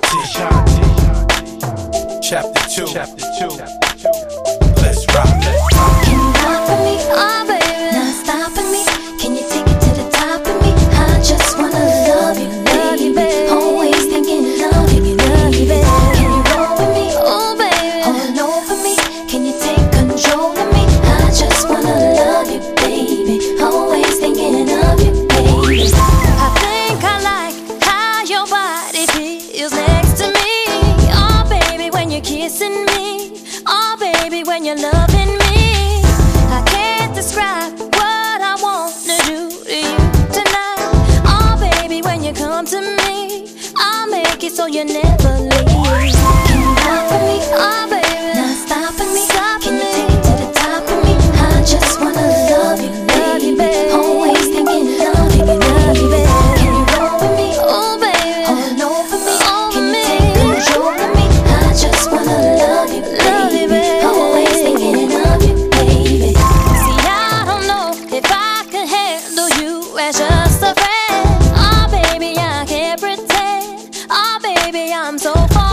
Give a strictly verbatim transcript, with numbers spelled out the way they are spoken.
Ashanti. Chapter two. Chapter two. Let's rock. Let's rock. Can you rock for me? Oh baby, not stopping me. Can you take it to the top of me? I just wanna love you, love you, baby. Always thinking of you, love you, baby. Can you roll with me? Oh baby, all over me. Can you take control of me? I just wanna love you, baby. Always thinking of you, baby. I think I like how your body feels next to me. Oh baby, when you're kissing me. Oh baby, when you're loving me. I can't describe what I wanna do to you tonight. Oh baby, when you come to me, I'll make it so you never leave. Can you rock for me? Oh baby, not stopping me. Can you take it to the top of me? I just wanna love you, love you, baby. Always thinking of you, love you, baby. Can you roll with me? Oh baby, all over me. Can you take control of me? I just wanna love you, love you, baby. Always thinking of you, baby. See, I don't know if I can handle you as just a friend. Oh baby, I can't pretend. Oh baby, I'm so far